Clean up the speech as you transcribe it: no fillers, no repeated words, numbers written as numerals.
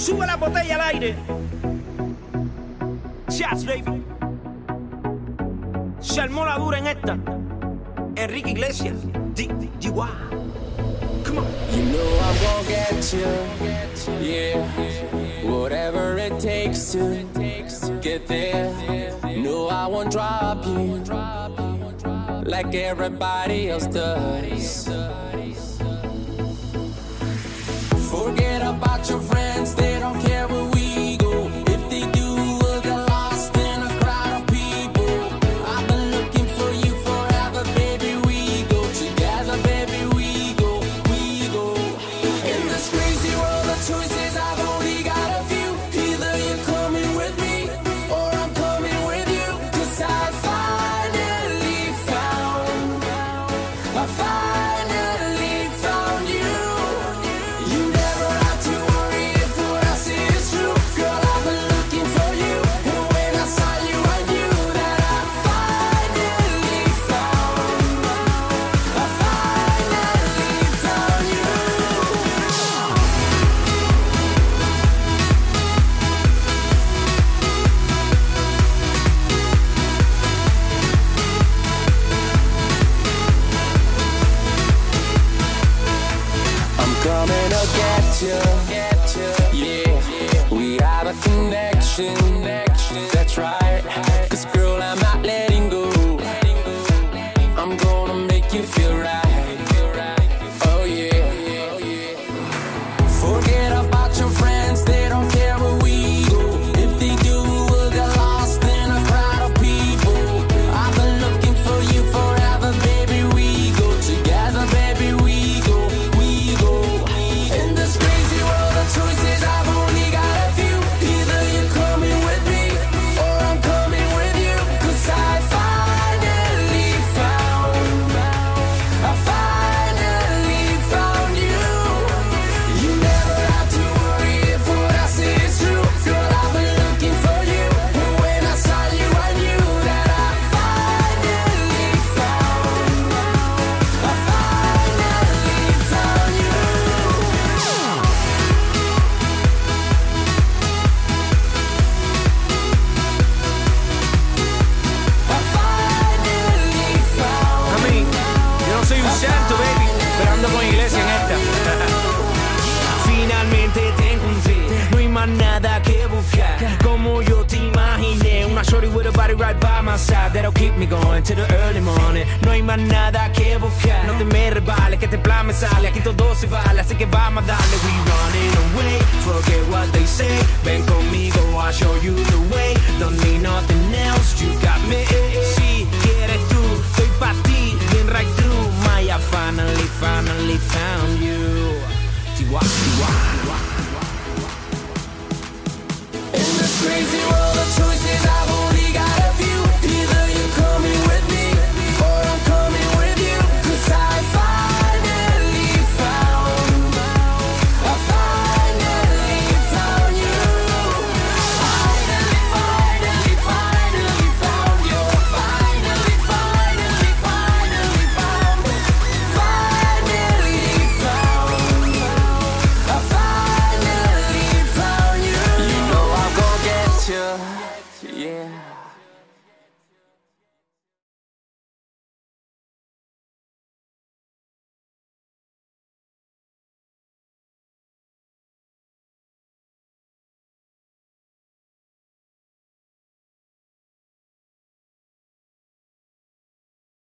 Sube la botella al aire. Shots, baby. Se armó la dura en esta. Enrique Iglesias. DY. Come on. You know I'm gonna get you. Yeah. Whatever it takes to get there. No, I won't drop you like everybody else does. Forget about your friends, they don't care where we go. If they do, we'll get lost in a crowd of people. I've been looking for you forever, baby. We go together, baby. We go. In this crazy world of choices, I've only got a few. Either you're coming with me, or I'm coming with you. 'Cause I finally found you. You never have to worry if what I say is true. Girl, I've been looking for you, and when I saw you, I knew that I finally found you. I'm coming to get you. Yeah, we have a connection. That's right. 'Cause girl, I'm not letting go. I'm gonna make you feel right. Oh yeah. Forget about your friends, they don't care where we go. If they do, we'll get lost in a crowd of people. I've been looking for you forever, baby. We go together, baby. We go. In this crazy world of choices, I've only got a few. Either you're coming with me, or I'm coming with you. 'Cause I finally found you. You never have to worry if what I say is true. Girl, I've been looking for you, and when I saw you, I knew that I finally found you. I mean, yo no soy un santo, baby, pero ando con Iglesia en esta. Finalmente te encontré, no hay más nada que buscar. Como yo te imaginé, una shorty with a body right by my side that'll keep me going till the early morning. No hay más nada que buscar, no te me resbales, que este plan me sale. Aquí todo se vale, así que vamos a darle. We running away, forget what they say. Ven conmigo, I'll show you the way. Don't need nothing else, you got me. Si quieres tú, estoy pa' ti, bien right through. I finally found you. Chihuahua.